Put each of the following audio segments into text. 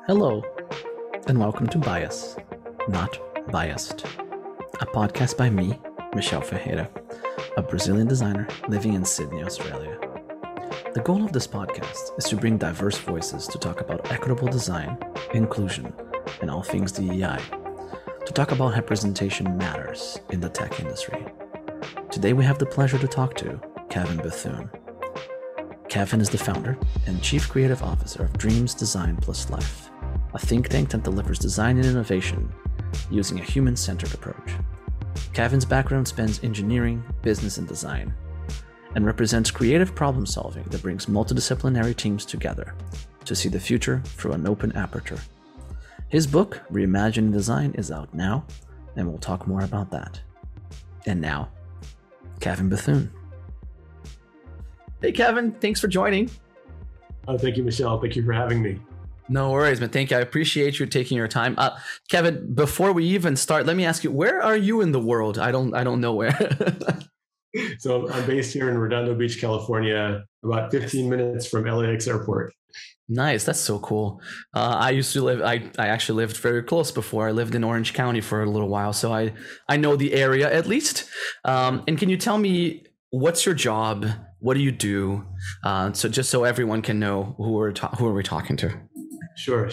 Hello, and welcome to Bias, Not Biased, a podcast by me, Michel Ferreira, a Brazilian designer living in Sydney, Australia. The goal of this podcast is to bring diverse voices to talk about equitable design, inclusion, and all things DEI, to talk about representation matters in the tech industry. Today we have the pleasure to talk to Kevin Bethune. Kevin is the founder and chief creative officer of Dreams Design Plus Life, a think tank that delivers design and innovation using a human-centered approach. Kevin's background spans engineering, business, and design, and represents creative problem solving that brings multidisciplinary teams together to see the future through an open aperture. His book, Reimagining Design, is out now, and we'll talk more about that. And now, Kevin Bethune. Hey, Kevin, thanks for joining. Oh, thank you, Michelle. Thank you for having me. No worries, man. Thank you. I appreciate you taking your time. Kevin, before we even start, let me ask you, where are you in the world? I don't know where. So I'm based here in Redondo Beach, California, about 15 minutes from LAX airport. Nice. That's so cool. I used to live, I actually lived very close before. I lived in Orange County for a little while. So I know the area at least. And can you tell me, what's your job? What do you do? So just so everyone can know who are we talking to? Sure.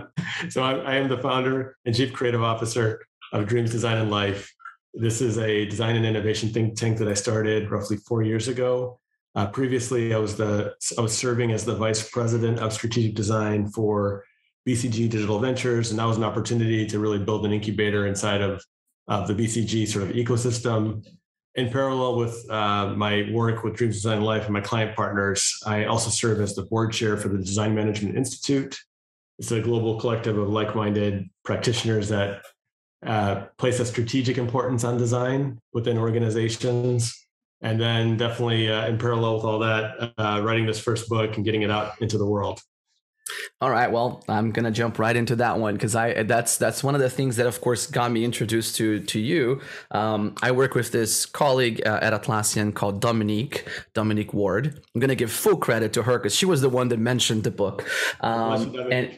I am the founder and chief creative officer of Dreams Design and Life. This is a design and innovation think tank that I started roughly 4 years ago. Previously, I was serving as the vice president of strategic design for BCG Digital Ventures, and that was an opportunity to really build an incubator inside of the BCG sort of ecosystem. In parallel with my work with Dreams Design and Life and my client partners, I also serve as the board chair for the Design Management Institute. It's a global collective of like-minded practitioners that place a strategic importance on design within organizations. And then definitely in parallel with all that, writing this first book and getting it out into the world. All right. Well, I'm going to jump right into that one because that's one of the things that, of course, got me introduced to you. I work with this colleague at Atlassian called Dominique Ward. I'm going to give full credit to her because she was the one that mentioned the book. And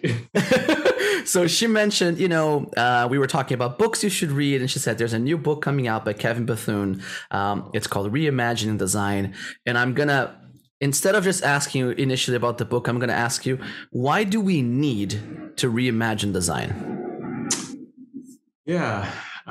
so she mentioned, we were talking about books you should read, and she said there's a new book coming out by Kevin Bethune. It's called Reimagining Design, and instead of just asking you initially about the book, I'm going to ask you, why do we need to reimagine design? Yeah,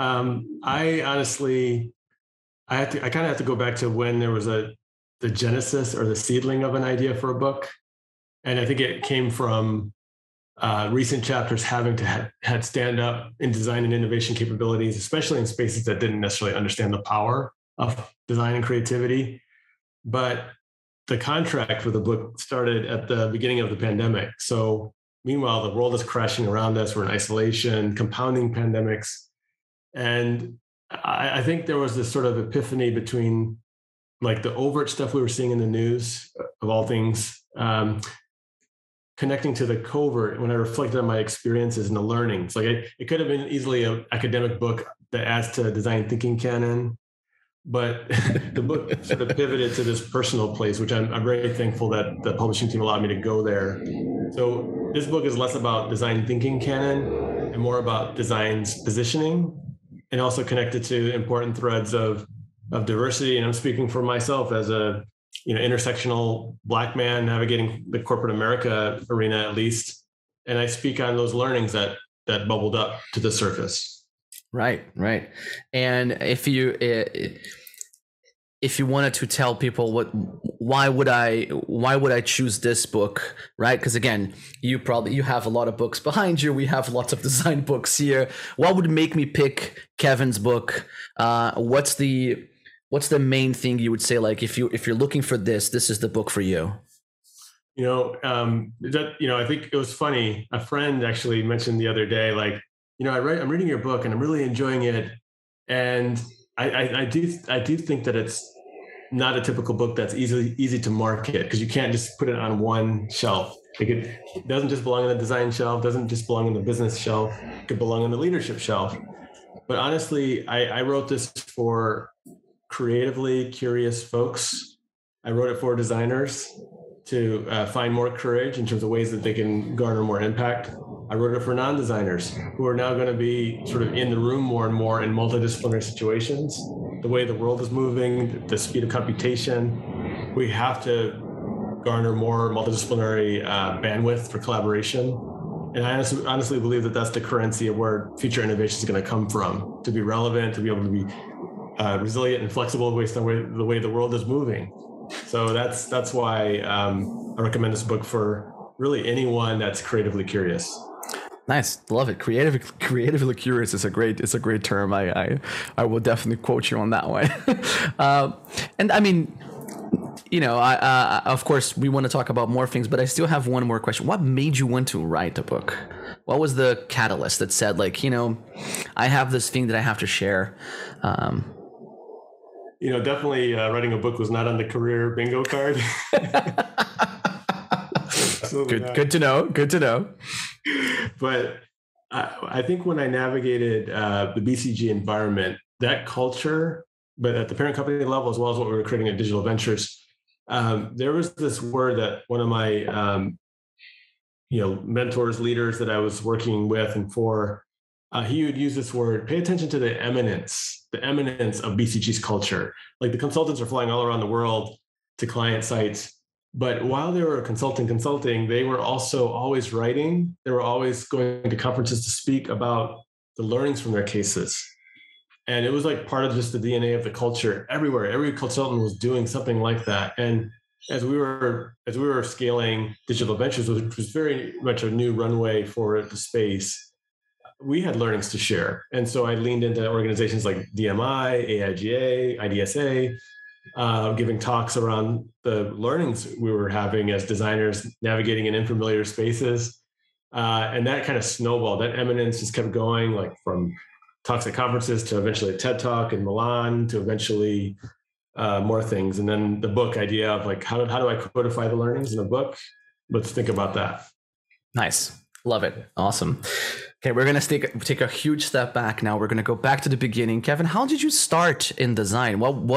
I honestly, I kind of have to go back to when there was the genesis or the seedling of an idea for a book. And I think it came from recent chapters having to had stand up in design and innovation capabilities, especially in spaces that didn't necessarily understand the power of design and creativity. But the contract for the book started at the beginning of the pandemic. So meanwhile, the world is crashing around us. We're in isolation, compounding pandemics. And I think there was this sort of epiphany between like the overt stuff we were seeing in the news, of all things, connecting to the covert when I reflected on my experiences and the learnings. Like it could have been easily an academic book that adds to a design thinking canon. But the book sort of pivoted to this personal place, which I'm very thankful that the publishing team allowed me to go there. So this book is less about design thinking canon and more about design's positioning, and also connected to important threads of diversity. And I'm speaking for myself as a intersectional Black man navigating the corporate America arena, at least. And I speak on those learnings that bubbled up to the surface. Right. And if you wanted to tell people why would I choose this book, right? Because again, you have a lot of books behind you. We have lots of design books here. What would make me pick Kevin's book? What's the main thing you would say? Like if you're looking for this is the book for you. I think it was funny. A friend actually mentioned the other day, like, I'm reading your book and I'm really enjoying it. And I do think that it's not a typical book that's easy to market, because you can't just put it on one shelf. It doesn't just belong on the design shelf, doesn't just belong on the business shelf, it could belong on the leadership shelf. But honestly, I wrote this for creatively curious folks. I wrote it for designers to find more courage in terms of ways that they can garner more impact. I wrote it for non-designers who are now going to be sort of in the room more and more in multidisciplinary situations. The way the world is moving, the speed of computation, we have to garner more multidisciplinary bandwidth for collaboration. And I honestly believe that that's the currency of where future innovation is going to come from, to be relevant, to be able to be resilient and flexible based on the way the world is moving. So that's why I recommend this book for really anyone that's creatively curious. Nice, love it. Creatively curious is a great term. I will definitely quote you on that one. And I mean, I of course we want to talk about more things, but I still have one more question. What made you want to write a book? What was the catalyst that said, like, I have this thing that I have to share? Definitely writing a book was not on the career bingo card. Good to know. But I think when I navigated the BCG environment, that culture, but at the parent company level, as well as what we were creating at Digital Ventures, there was this word that one of my mentors, leaders that I was working with and for, he would use this word: pay attention to the eminence of BCG's culture. Like, the consultants are flying all around the world to client sites, but while they were consulting, they were also always writing. They were always going to conferences to speak about the learnings from their cases. And it was like part of just the DNA of the culture everywhere. Every consultant was doing something like that. And as we were scaling Digital Ventures, which was very much a new runway for the space, we had learnings to share. And so I leaned into organizations like DMI, AIGA, IDSA, giving talks around the learnings we were having as designers navigating in unfamiliar spaces. And that kind of snowballed. That eminence just kept going, like from talks at conferences to eventually a TED Talk in Milan to eventually more things. And then the book idea of like, how do I codify the learnings in a book? Let's think about that. Nice. Love it. Awesome. Okay, we're going to take a huge step back now. We're going to go back to the beginning. Kevin, how did you start in design?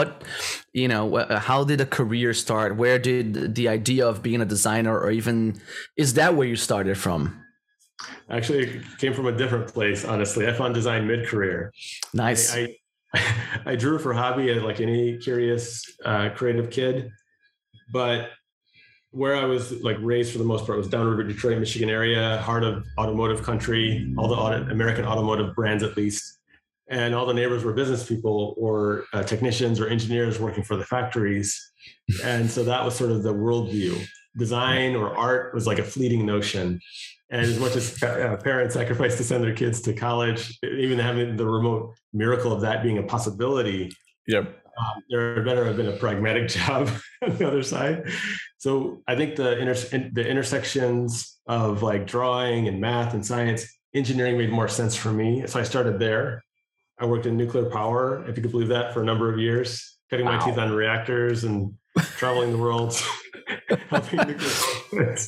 How did a career start? Where did the idea of being a designer, or even, is that where you started from? Actually, it came from a different place, honestly. I found design mid-career. Nice. I drew for hobby like any curious, creative kid, but where I was like raised for the most part was downriver Detroit, Michigan area, heart of automotive country, all the American automotive brands at least. And all the neighbors were business people or technicians or engineers working for the factories. And so that was sort of the worldview. Design or art was like a fleeting notion. And as much as parents sacrifice to send their kids to college, even having the remote miracle of that being a possibility, yep. There better have been a pragmatic job on the other side. So I think the intersections of like drawing and math and science, engineering made more sense for me. So I started there. I worked in nuclear power, if you could believe that, for a number of years, cutting my teeth on reactors and traveling the world, helping nuclear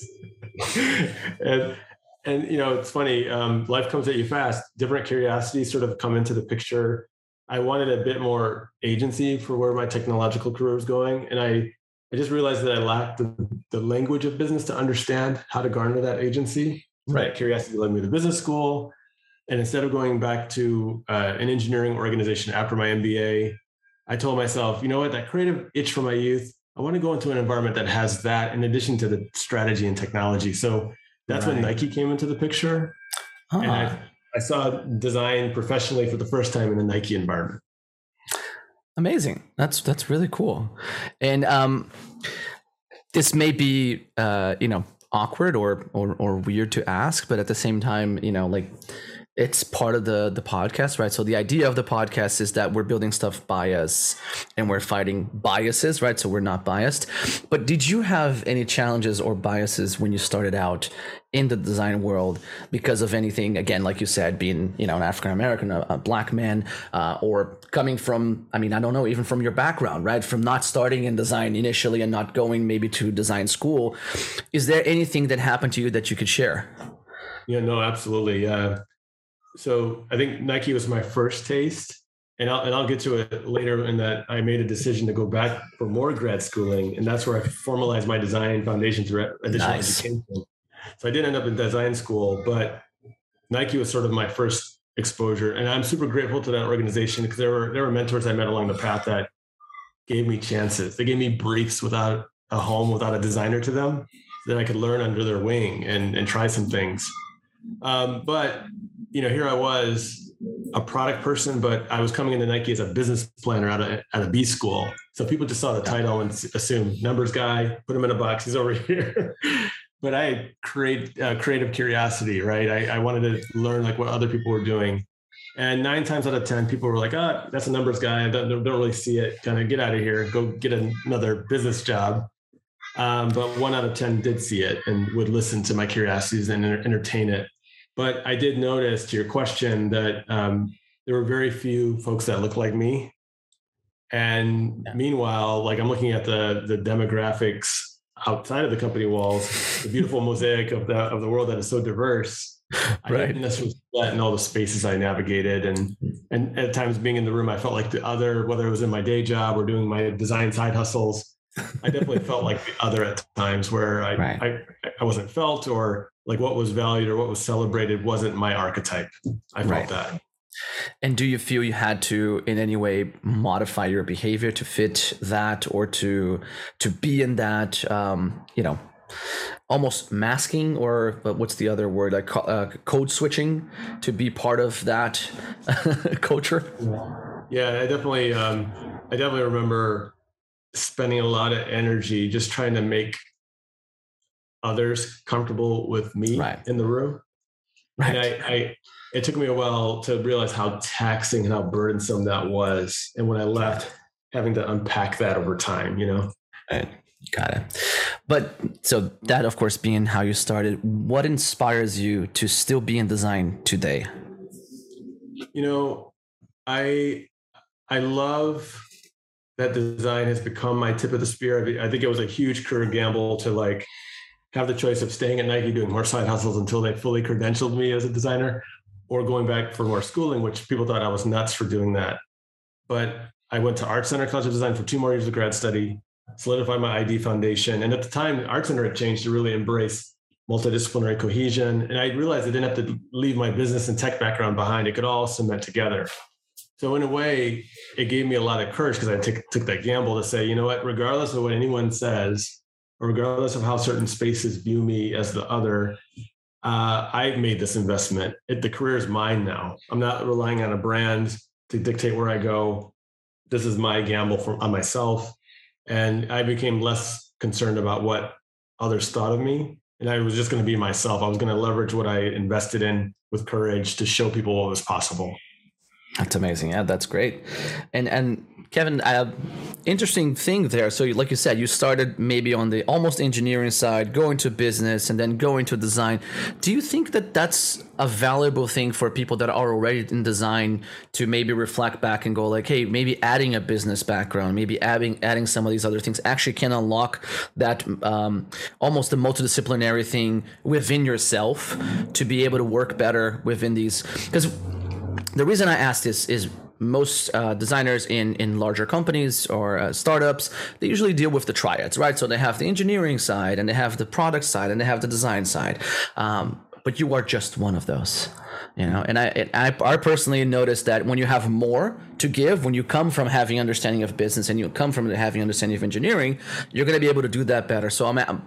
and it's funny. Life comes at you fast. Different curiosities sort of come into the picture. I wanted a bit more agency for where my technological career was going. And I just realized that I lacked the language of business to understand how to garner that agency. Right. Curiosity led me to business school. And instead of going back to an engineering organization after my MBA, I told myself, you know what, that creative itch from my youth, I want to go into an environment that has that in addition to the strategy and technology. So that's when Nike came into the picture. And I saw design professionally for the first time in a Nike environment. Amazing. That's really cool. And this may be awkward or weird to ask, but at the same time, it's part of the podcast, right? So the idea of the podcast is that we're building stuff by us and we're fighting biases, right? So we're not biased. But did you have any challenges or biases when you started out in the design world because of anything, again, like you said, being, an African-American, a Black man, or coming from, I don't know, even from your background, right? From not starting in design initially and not going maybe to design school. Is there anything that happened to you that you could share? Yeah, no, absolutely. So I think Nike was my first taste, and I'll get to it later in that I made a decision to go back for more grad schooling, and that's where I formalized my design foundation through additional education. So I did end up in design school, but Nike was sort of my first exposure, and I'm super grateful to that organization because there were mentors I met along the path that gave me chances. They gave me briefs without a home, without a designer to them, so that I could learn under their wing and try some things. But here I was, a product person, but I was coming into Nike as a business planner at a B school. So people just saw the title and assumed numbers guy, put him in a box, he's over here. But I creative curiosity, right? I wanted to learn like what other people were doing. And 9 times out of 10, people were like, that's a numbers guy. I don't really see it. Kind of get out of here, go get another business job. But 1 out of 10 did see it and would listen to my curiosities and entertain it. But I did notice, to your question, that there were very few folks that looked like me. And meanwhile, like I'm looking at the demographics outside of the company walls, the beautiful mosaic of the world that is so diverse. I didn't necessarily see that in all the spaces I navigated, and at times being in the room, I felt like the other, whether it was in my day job or doing my design side hustles. I definitely felt like the other at times where I wasn't felt, or like what was valued or what was celebrated wasn't my archetype. I felt that. And do you feel you had to in any way modify your behavior to fit that, or to be in that, almost masking, or what's the other word, like code switching to be part of that culture? Yeah, I definitely remember spending a lot of energy just trying to make others comfortable with me in the room. Right. And it took me a while to realize how taxing and how burdensome that was. And when I left, having to unpack that over time, Right. Got it. But so that, of course, being how you started, what inspires you to still be in design today? I love that design has become my tip of the spear. I think it was a huge career gamble to like have the choice of staying at Nike, doing more side hustles until they fully credentialed me as a designer, or going back for more schooling, which people thought I was nuts for doing that. But I went to Art Center College of Design for 2 more years of grad study, solidified my ID foundation. And at the time, Art Center had changed to really embrace multidisciplinary cohesion. And I realized I didn't have to leave my business and tech background behind. It could all cement together. So in a way, it gave me a lot of courage because I took that gamble to say, you know what, regardless of what anyone says, or regardless of how certain spaces view me as the other, I've made this investment. The career is mine now. I'm not relying on a brand to dictate where I go. This is my gamble on myself. And I became less concerned about what others thought of me. And I was just going to be myself. I was going to leverage what I invested in with courage to show people what was possible. That's amazing. Yeah, that's great. And Kevin, interesting thing there. So like you said, you started maybe on the almost engineering side, going to business, and then going to design. Do you think that that's a valuable thing for people that are already in design to maybe reflect back and go like, hey, maybe adding a business background, maybe adding some of these other things actually can unlock that almost the multidisciplinary thing within yourself to be able to work better within these? Because the reason I ask this is most designers in larger companies or startups, they usually deal with the triads, right? So they have the engineering side, and they have the product side, and they have the design side. But you are just one of those, And I personally noticed that when you have more to give, when you come from having understanding of business and you come from having understanding of engineering, you're going to be able to do that better. So I'm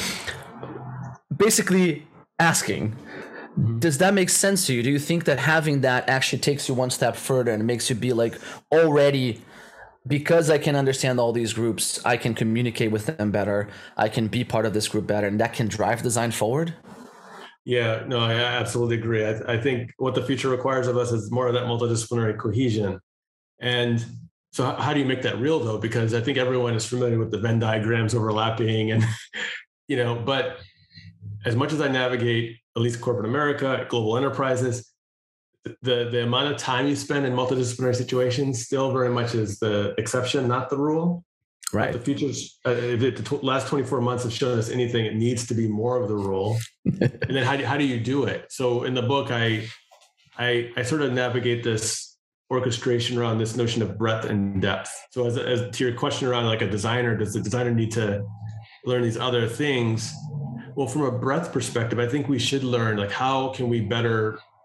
basically asking, does that make sense to you? Do you think that having that actually takes you one step further and makes you be like, already, because I can understand all these groups, I can communicate with them better, I can be part of this group better, and that can drive design forward? Yeah, no, I absolutely agree. I think what the future requires of us is more of that multidisciplinary cohesion. And so how do you make that real, though? Because I think everyone is familiar with the Venn diagrams overlapping and, but as much as I navigate, at least corporate America, global enterprises, the amount of time you spend in multidisciplinary situations still very much is the exception, not the rule. Right. The future's, if the last 24 months have shown us anything, it needs to be more of the rule. And then how do you do it? So in the book, I sort of navigate this orchestration around this notion of breadth and depth. So as to your question around like a designer, does the designer need to learn these other things? Well, from a breadth perspective, I think we should learn like how can we better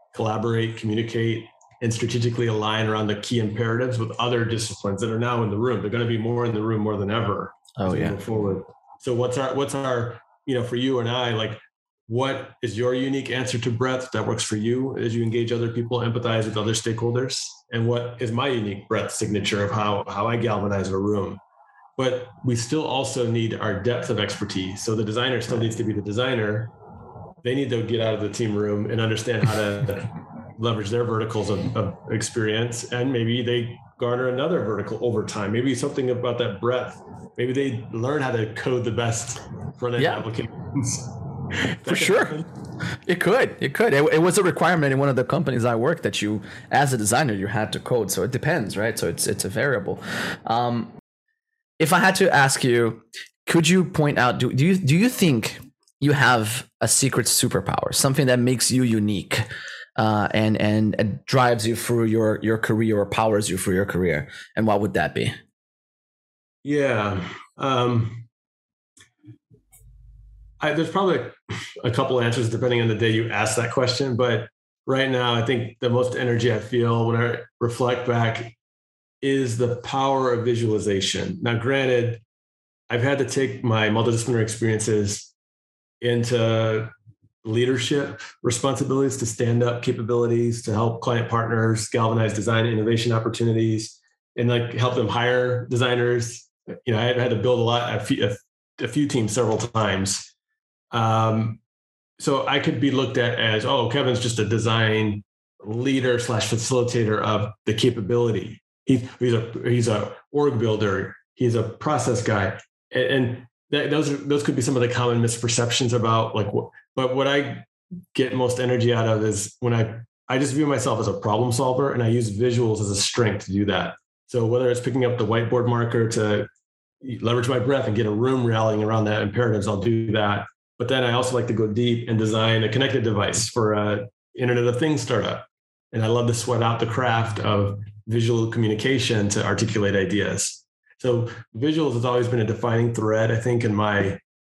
collaborate, communicate, and strategically align around the key imperatives with other disciplines that are now in the room. They're going to be more in the room more than ever as we move forward. So what's our, for you and I, like, what is your unique answer to breadth that works for you as you engage other people, empathize with other stakeholders? And what is my unique breadth signature of how I galvanize a room? But we still also need our depth of expertise. So the designer still needs to be the designer. They need to get out of the team room and understand how to leverage their verticals of experience. And maybe they garner another vertical over time. Maybe something about that breadth. Maybe they learn how to code the best front-end applications. For sure. It could. It was a requirement in one of the companies I worked that you, as a designer, you had to code. So it depends, right? So it's a variable. If I had to ask you, could you point out, do you think you have a secret superpower, something that makes you unique and drives you through your career or powers you through your career? And what would that be? Yeah. There's probably a couple answers depending on the day you ask that question. But right now, I think the most energy I feel when I reflect back is the power of visualization. Now, granted, I've had to take my multidisciplinary experiences into leadership responsibilities, to stand up capabilities, to help client partners galvanize design and innovation opportunities, and like help them hire designers. I had to build a few teams several times. So I could be looked at as, Kevin's just a design leader / facilitator of the capability. He's a org builder. He's a process guy. And those could be some of the common misperceptions about but what I get most energy out of is when I just view myself as a problem solver, and I use visuals as a strength to do that. So whether it's picking up the whiteboard marker to leverage my breath and get a room rallying around that imperatives, I'll do that. But then I also like to go deep and design a connected device for a Internet of Things startup. And I love to sweat out the craft of visual communication to articulate ideas. So visuals has always been a defining thread, I think, in my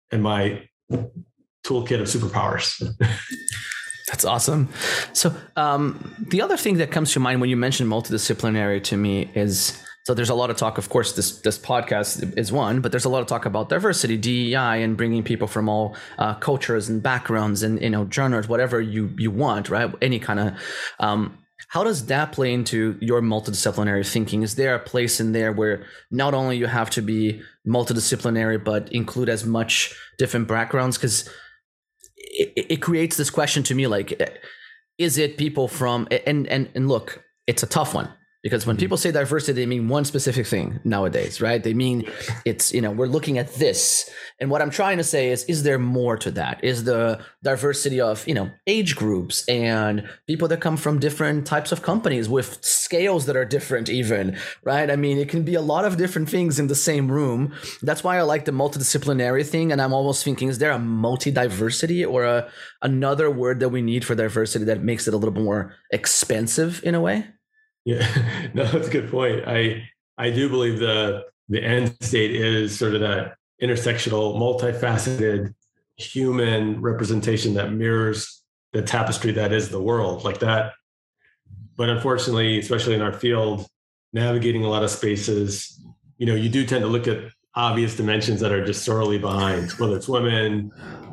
toolkit of superpowers. That's awesome. So the other thing that comes to mind when you mention multidisciplinary to me is, so there's a lot of talk, of course, this podcast is one, but there's a lot of talk about diversity, DEI, and bringing people from all cultures and backgrounds and, genres, whatever you want, right? Any kind of, how does that play into your multidisciplinary thinking? Is there a place in there where not only you have to be multidisciplinary, but include as much different backgrounds? Because it creates this question to me, like, is it people from, and look, it's a tough one. Because when people say diversity, they mean one specific thing nowadays, right? They mean it's, we're looking at this. And what I'm trying to say is there more to that? Is the diversity of, age groups and people that come from different types of companies with scales that are different even, right? I mean, it can be a lot of different things in the same room. That's why I like the multidisciplinary thing. And I'm almost thinking, is there a multi-diversity or another word that we need for diversity that makes it a little bit more expensive in a way? Yeah, no, that's a good point. I do believe the end state is sort of that intersectional, multifaceted human representation that mirrors the tapestry that is the world, like that. But unfortunately, especially in our field, navigating a lot of spaces, you do tend to look at obvious dimensions that are just sorely behind, whether it's women,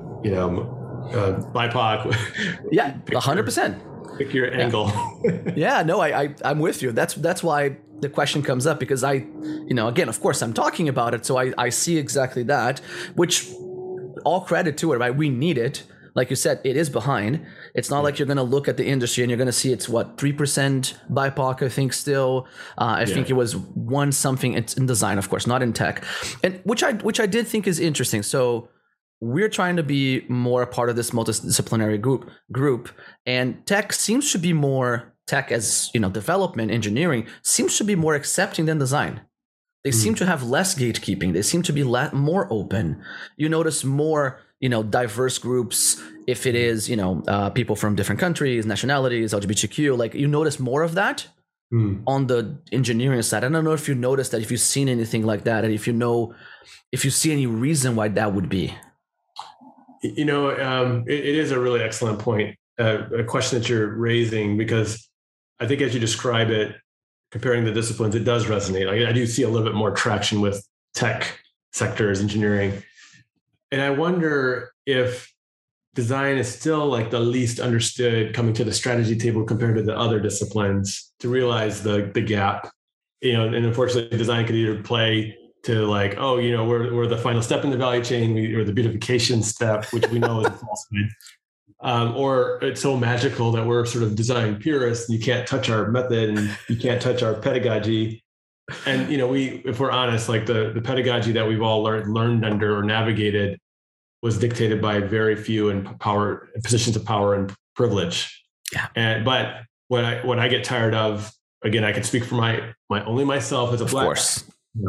BIPOC. Yeah, 100%. Pick your angle. Yeah, no, I'm with you. That's why the question comes up, because again, of course, I'm talking about it. So I see exactly that, which all credit to it, right? We need it. Like you said, it is behind. It's not like you're going to look at the industry and you're going to see it's 3% BIPOC, I think still. I think it was one something. It's in design, of course, not in tech, and which I did think is interesting. So we're trying to be more a part of this multidisciplinary group, and tech seems to be more as development, engineering seems to be more accepting than design. They seem to have less gatekeeping. They seem to be more open. You notice more, diverse groups. If it is, people from different countries, nationalities, LGBTQ, like you notice more of that on the engineering side. I don't know if you noticed that, if you've seen anything like that, and if you see any reason why that would be. It is a really excellent point. a question that you're raising, because I think as you describe it, comparing the disciplines, it does resonate. I do see a little bit more traction with tech sectors, engineering. And I wonder if design is still like the least understood coming to the strategy table compared to the other disciplines, to realize the gap. And unfortunately design could either play to like, oh, we're the final step in the value chain, or the beautification step, which we know is a falsehood. Or it's so magical that we're sort of design purists, and you can't touch our method and you can't touch our pedagogy. And if we're honest, like the pedagogy that we've all learned under or navigated was dictated by very few in positions of power and privilege. Yeah. But what I get tired of, again, I can speak for my only myself as a black, of course,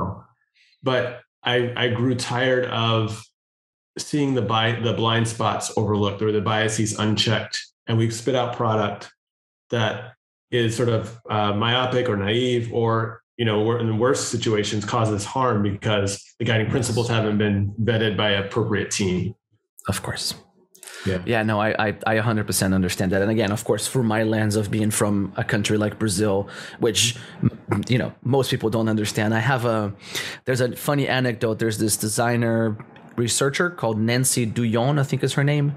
but I grew tired of seeing the blind spots overlooked or the biases unchecked, and we've spit out product that is sort of myopic or naive, or in the worst situations causes harm because the guiding principles haven't been vetted by an appropriate team. Of course. Yeah. No, I 100% understand that. And again, of course, through my lens of being from a country like Brazil, which, most people don't understand. There's a funny anecdote. There's this designer researcher called Nancy Duyon, I think is her name.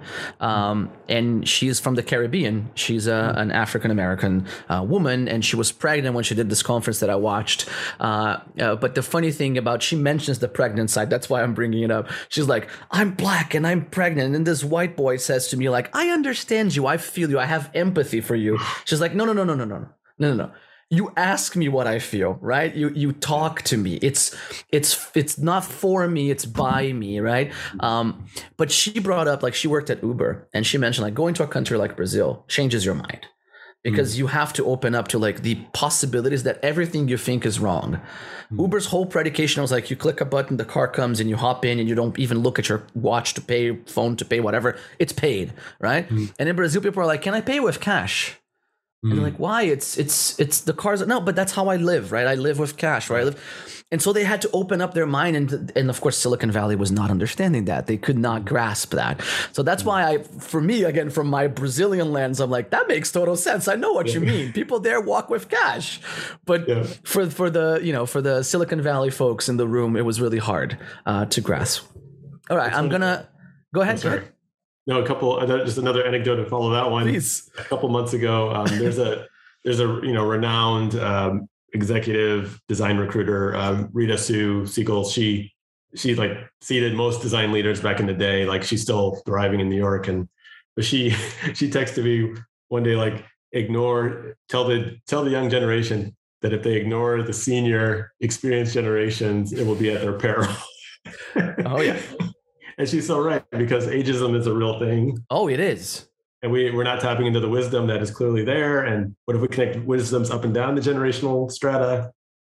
And she's from the Caribbean. She's an African-American woman, and she was pregnant when she did this conference that I watched. But the funny thing she mentions the pregnant side. That's why I'm bringing it up. She's like, I'm black and I'm pregnant. And this white boy says to me, like, I understand you. I feel you. I have empathy for you. She's like, no. You ask me what I feel, right? You talk to me. It's not for me, it's by me, right? But she brought up, like, she worked at Uber, and she mentioned, like, going to a country like Brazil changes your mind, because you have to open up to, like, the possibilities that everything you think is wrong. Uber's whole predication was like, you click a button, the car comes, and you hop in, and you don't even look at your watch to pay, phone to pay, whatever. It's paid, right? And in Brazil, people are like, can I pay with cash? And they're like, why? It's the cars. No, but that's how I live, right? I live with cash, right? And so they had to open up their mind. And of course, Silicon Valley was not understanding that. They could not grasp that. So that's why for me, again, from my Brazilian lens, I'm like, that makes total sense. I know what you mean. People there walk with cash. But for the Silicon Valley folks in the room, it was really hard to grasp. All right, I'm going to go ahead. No, just another anecdote to follow that one. Please. A couple months ago, there's a renowned executive design recruiter, Rita Sue Siegel. She like seeded most design leaders back in the day. Like, she's still thriving in New York, but she texted me one day, like, tell the young generation that if they ignore the senior experienced generations, it will be at their peril. Oh yeah. And she's so right, because ageism is a real thing. Oh, it is. And we're not tapping into the wisdom that is clearly there. And what if we connect wisdoms up and down the generational strata?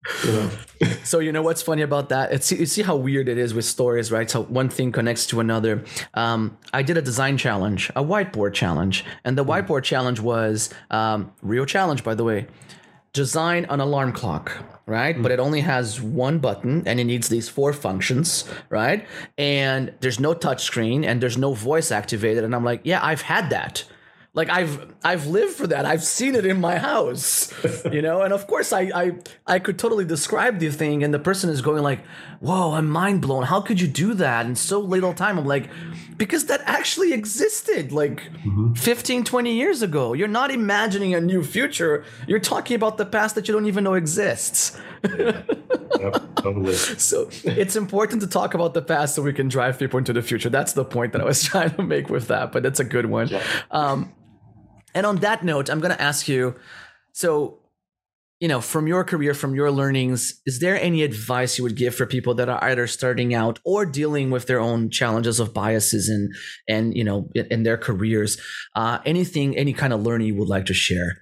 So what's funny about that? You see how weird it is with stories, right? So one thing connects to another. I did a design challenge, a whiteboard challenge. And the whiteboard challenge was, real challenge, by the way, design an alarm clock, right? But it only has one button, and it needs these 4 functions, right? And there's no touch screen, and there's no voice activated. And I'm like, yeah, I've had that. Like, I've lived for that. I've seen it in my house, And of course I could totally describe the thing, and the person is going like, whoa, I'm mind blown. How could you do that in so little time? I'm like, because that actually existed like 15, 20 years ago. You're not imagining a new future. You're talking about the past that you don't even know exists. Yep, totally. So it's important to talk about the past so we can drive people into the future. That's the point that I was trying to make with that, but it's a good one. Yeah. And on that note, I'm going to ask you, so, from your career, from your learnings, is there any advice you would give for people that are either starting out or dealing with their own challenges of biases and in their careers? Any kind of learning you would like to share?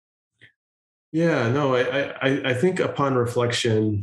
Yeah, no, I think upon reflection,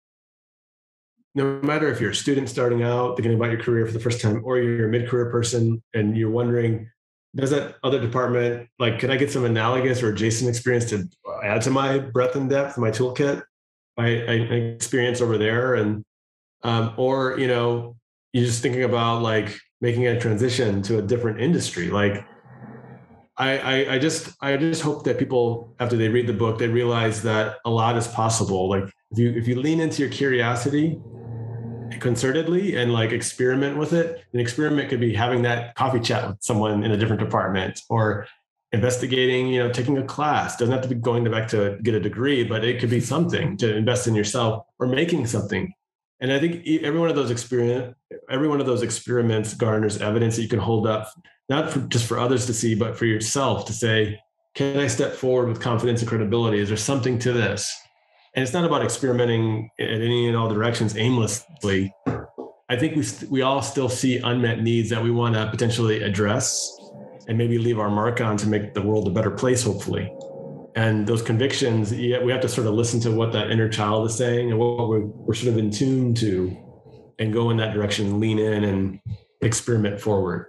no matter if you're a student starting out, thinking about your career for the first time, or you're a mid-career person and you're wondering, does that other department, like, could I get some analogous or adjacent experience to add to my breadth and depth, my toolkit, my experience over there? And, or, you're just thinking about like making a transition to a different industry. Like, I just hope that people, after they read the book, they realize that a lot is possible. Like if you lean into your curiosity concertedly and like experiment with it, an experiment could be having that coffee chat with someone in a different department, or investigating, taking a class. Doesn't have to be going back to get a degree, but it could be something to invest in yourself, or making something. And I think every one of those experiments garners evidence that you can hold up, not just for others to see, but for yourself to say, can I step forward with confidence and credibility? Is there something to this? And it's not about experimenting in any and all directions aimlessly. I think we all still see unmet needs that we want to potentially address and maybe leave our mark on to make the world a better place, hopefully. And those convictions, we have to sort of listen to what that inner child is saying and what we're sort of in tune to, and go in that direction, lean in and experiment forward.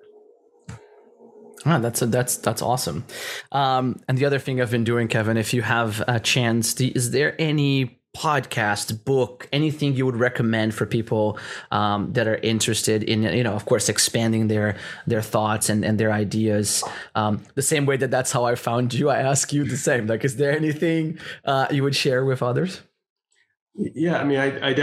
That's awesome. And the other thing I've been doing, Kevin, if you have a chance, is there any podcast, book, anything you would recommend for people that are interested in, of course, expanding their thoughts and their ideas? The same way that's how I found you. I ask you the same. Like, is there anything you would share with others? Yeah, I mean,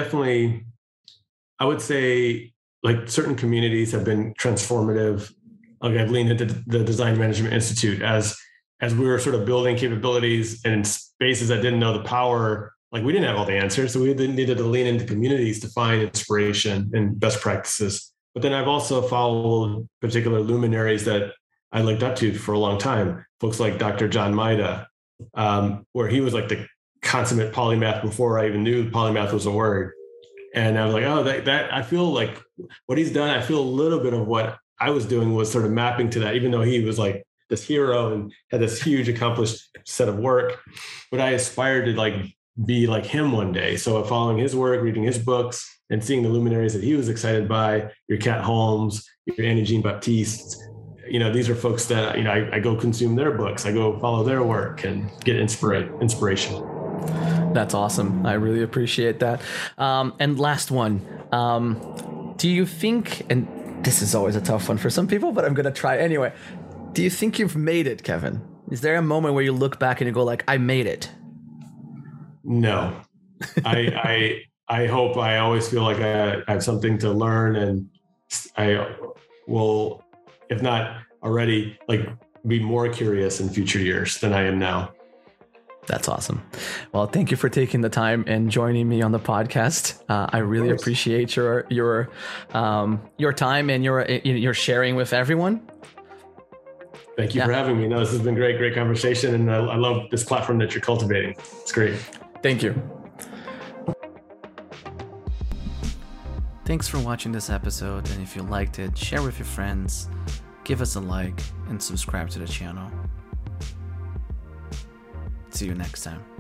I would say like certain communities have been transformative. Like I've leaned into the Design Management Institute as we were sort of building capabilities and in spaces that didn't know the power. Like we didn't have all the answers, so we needed to lean into communities to find inspiration and best practices. But then I've also followed particular luminaries that I looked up to for a long time. Folks like Dr. John Maida, where he was like the consummate polymath before I even knew polymath was a word. And I was like, oh, that I feel like what he's done. I feel a little bit of what I was doing was sort of mapping to that, even though he was like this hero and had this huge accomplished set of work. But I aspired to like be like him one day. So following his work, reading his books, and seeing the luminaries that he was excited by, your Kat Holmes, your Annie Jean Baptiste, these are folks that, I go consume their books. I go follow their work and get inspiration. That's awesome. I really appreciate that. And last one, do you think, and this is always a tough one for some people, but I'm going to try anyway. Do you think you've made it, Kevin? Is there a moment where you look back and you go like, I made it? No, I hope. I always feel like I have something to learn, and I will, if not already, like be more curious in future years than I am now. That's awesome. Well, thank you for taking the time and joining me on the podcast. I really appreciate your time and your sharing with everyone. Thank you for having me. No, this has been great conversation, and I love this platform that you're cultivating. It's great. Thank you. Thanks for watching this episode, and if you liked it, share with your friends, give us a like, and subscribe to the channel. See you next time.